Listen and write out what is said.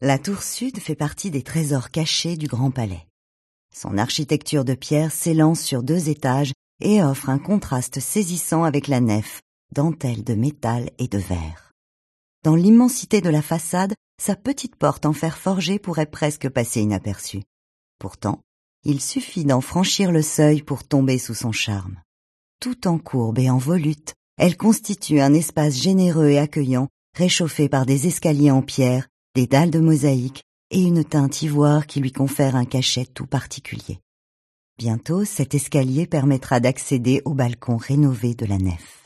La tour sud fait partie des trésors cachés du Grand Palais. Son architecture de pierre s'élance sur 2 étages et offre un contraste saisissant avec la nef, dentelle de métal et de verre. Dans l'immensité de la façade, sa petite porte en fer forgé pourrait presque passer inaperçue. Pourtant, il suffit d'en franchir le seuil pour tomber sous son charme. Tout en courbe et en volute, elle constitue un espace généreux et accueillant, réchauffé par des escaliers en pierre, des dalles de mosaïque et une teinte ivoire qui lui confère un cachet tout particulier. Bientôt, cet escalier permettra d'accéder au balcon rénové de la nef.